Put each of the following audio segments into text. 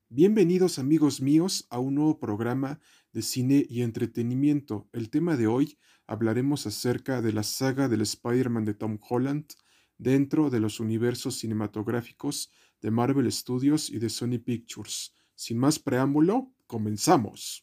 Bienvenidos amigos míos a un nuevo programa de cine y entretenimiento. El tema de hoy hablaremos acerca de la saga del Spider-Man de Tom Holland dentro de los universos cinematográficos de Marvel Studios y de Sony Pictures. Sin más preámbulo, comenzamos.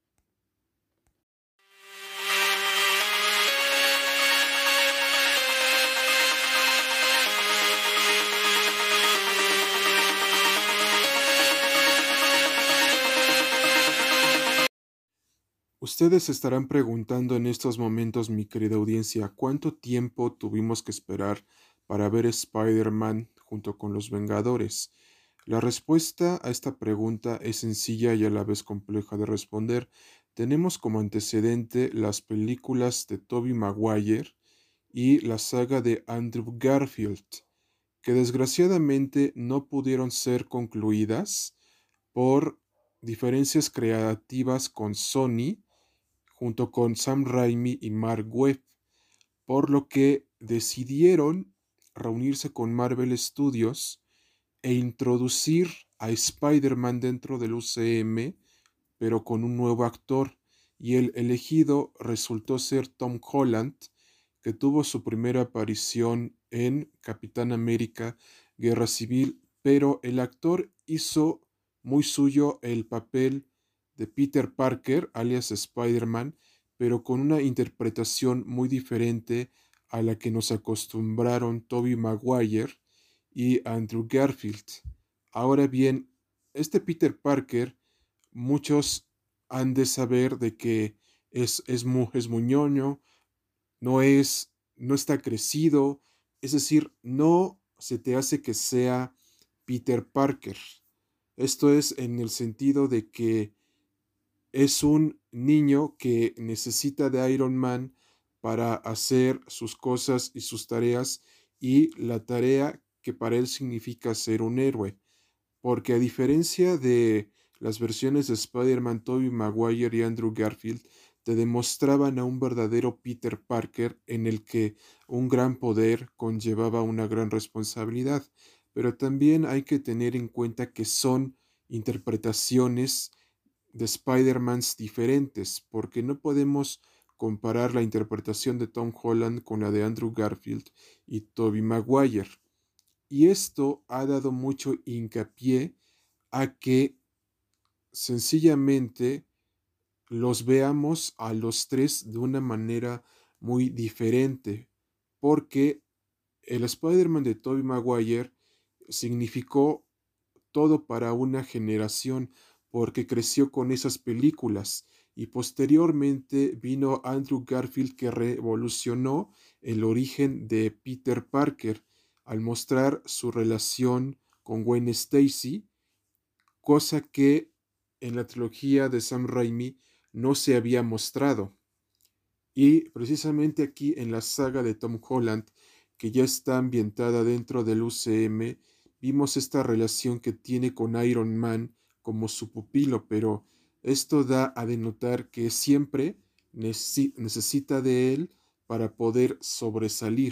Ustedes se estarán preguntando en estos momentos, mi querida audiencia, ¿cuánto tiempo tuvimos que esperar para ver Spider-Man junto con los Vengadores? La respuesta a esta pregunta es sencilla y a la vez compleja de responder. Tenemos como antecedente las películas de Tobey Maguire y la saga de Andrew Garfield, que desgraciadamente no pudieron ser concluidas por diferencias creativas con Sony junto con Sam Raimi y Mark Webb, por lo que decidieron reunirse con Marvel Studios e introducir a Spider-Man dentro del UCM, pero con un nuevo actor, y el elegido resultó ser Tom Holland, que tuvo su primera aparición en Capitán América Guerra Civil, pero el actor hizo muy suyo el papel de Peter Parker, alias Spider-Man, pero con una interpretación muy diferente a la que nos acostumbraron Tobey Maguire y Andrew Garfield. Ahora bien, este Peter Parker, muchos han de saber de que es muy ñoño, no está crecido, es decir, no se te hace que sea Peter Parker. Esto es en el sentido de que es un niño que necesita de Iron Man para hacer sus cosas y sus tareas y la tarea que para él significa ser un héroe. Porque a diferencia de las versiones de Spider-Man, Tobey Maguire y Andrew Garfield, te demostraban a un verdadero Peter Parker en el que un gran poder conllevaba una gran responsabilidad. Pero también hay que tener en cuenta que son interpretaciones de Spider-Mans diferentes, porque no podemos comparar la interpretación de Tom Holland con la de Andrew Garfield y Tobey Maguire. Y esto ha dado mucho hincapié a que sencillamente los veamos a los tres de una manera muy diferente, porque el Spider-Man de Tobey Maguire significó todo para una generación, porque creció con esas películas y posteriormente vino Andrew Garfield que revolucionó el origen de Peter Parker al mostrar su relación con Gwen Stacy, cosa que en la trilogía de Sam Raimi no se había mostrado. Y precisamente aquí en la saga de Tom Holland, que ya está ambientada dentro del UCM, vimos esta relación que tiene con Iron Man como su pupilo, pero esto da a denotar que siempre necesita de él para poder sobresalir.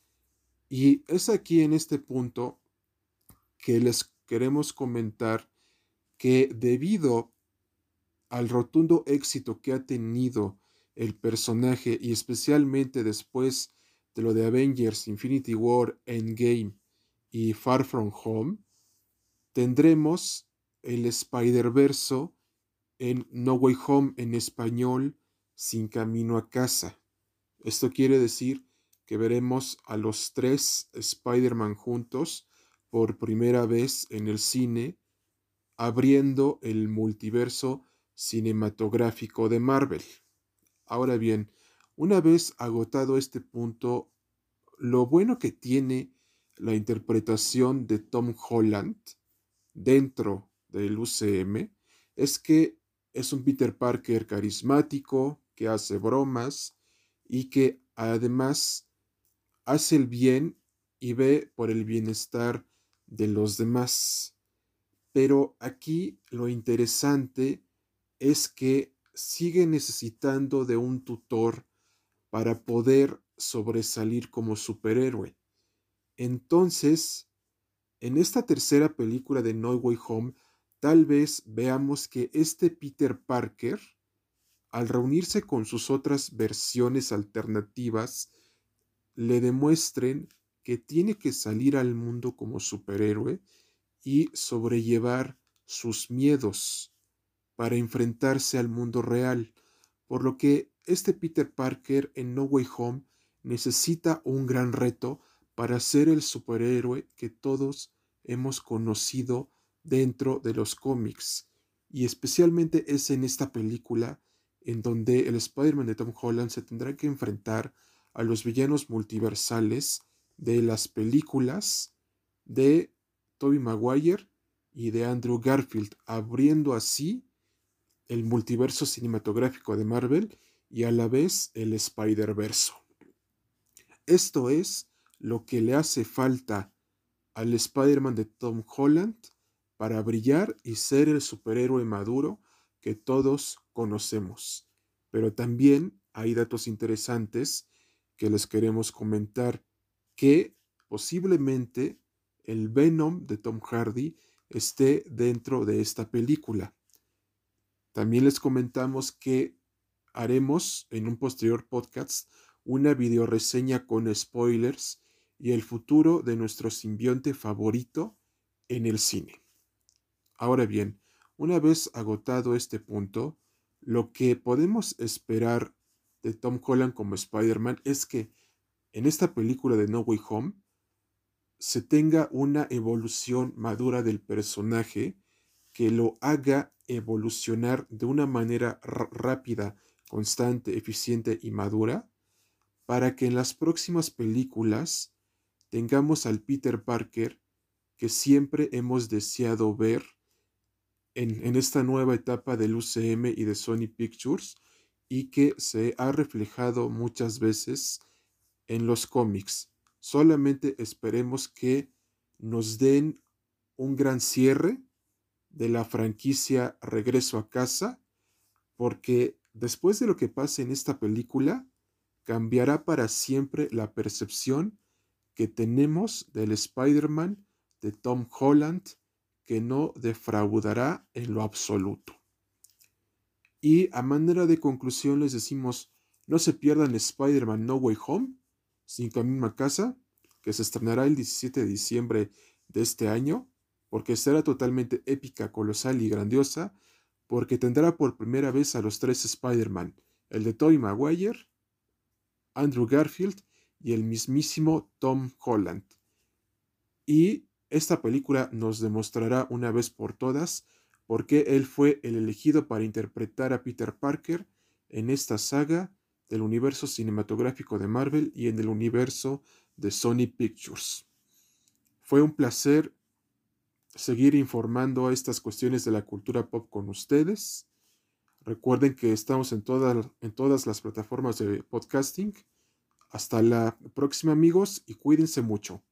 Y es aquí en este punto que les queremos comentar que debido al rotundo éxito que ha tenido el personaje y especialmente después de lo de Avengers, Infinity War, Endgame y Far From Home, tendremos el Spider-Verso en No Way Home en español, Sin Camino a Casa. Esto quiere decir que veremos a los tres Spider-Man juntos por primera vez en el cine, abriendo el multiverso cinematográfico de Marvel. Ahora bien, una vez agotado este punto, lo bueno que tiene la interpretación de Tom Holland dentro del UCM es que es un Peter Parker carismático, que hace bromas y que además hace el bien y ve por el bienestar de los demás. Pero aquí lo interesante es que sigue necesitando de un tutor para poder sobresalir como superhéroe. Entonces, en esta tercera película de No Way Home, tal vez veamos que este Peter Parker, al reunirse con sus otras versiones alternativas, le demuestren que tiene que salir al mundo como superhéroe y sobrellevar sus miedos para enfrentarse al mundo real, por lo que este Peter Parker en No Way Home necesita un gran reto para ser el superhéroe que todos hemos conocido dentro de los cómics. Y especialmente es en esta película en donde el Spider-Man de Tom Holland se tendrá que enfrentar a los villanos multiversales de las películas de Tobey Maguire y de Andrew Garfield, abriendo así el multiverso cinematográfico de Marvel y a la vez el Spider-Verso. Esto es lo que le hace falta al Spider-Man de Tom Holland para brillar y ser el superhéroe maduro que todos conocemos. Pero también hay datos interesantes que les queremos comentar, que posiblemente el Venom de Tom Hardy esté dentro de esta película. También les comentamos que haremos en un posterior podcast una videoreseña con spoilers y el futuro de nuestro simbionte favorito en el cine. Ahora bien, una vez agotado este punto, lo que podemos esperar de Tom Holland como Spider-Man es que en esta película de No Way Home se tenga una evolución madura del personaje que lo haga evolucionar de una manera rápida, constante, eficiente y madura, para que en las próximas películas tengamos al Peter Parker que siempre hemos deseado ver en esta nueva etapa del UCM y de Sony Pictures, y que se ha reflejado muchas veces en los cómics. Solamente esperemos que nos den un gran cierre de la franquicia Regreso a Casa, porque después de lo que pase en esta película, cambiará para siempre la percepción que tenemos del Spider-Man de Tom Holland, que no defraudará en lo absoluto. Y a manera de conclusión les decimos, no se pierdan Spider-Man No Way Home, Sin Camino a Casa, que se estrenará el 17 de diciembre de este año, porque será totalmente épica, colosal y grandiosa, porque tendrá por primera vez a los tres Spider-Man, el de Tobey Maguire, Andrew Garfield y el mismísimo Tom Holland. Y esta película nos demostrará una vez por todas por qué él fue el elegido para interpretar a Peter Parker en esta saga del universo cinematográfico de Marvel y en el universo de Sony Pictures. Fue un placer seguir informando a estas cuestiones de la cultura pop con ustedes. Recuerden que estamos en todas las plataformas de podcasting. Hasta la próxima, amigos, y cuídense mucho.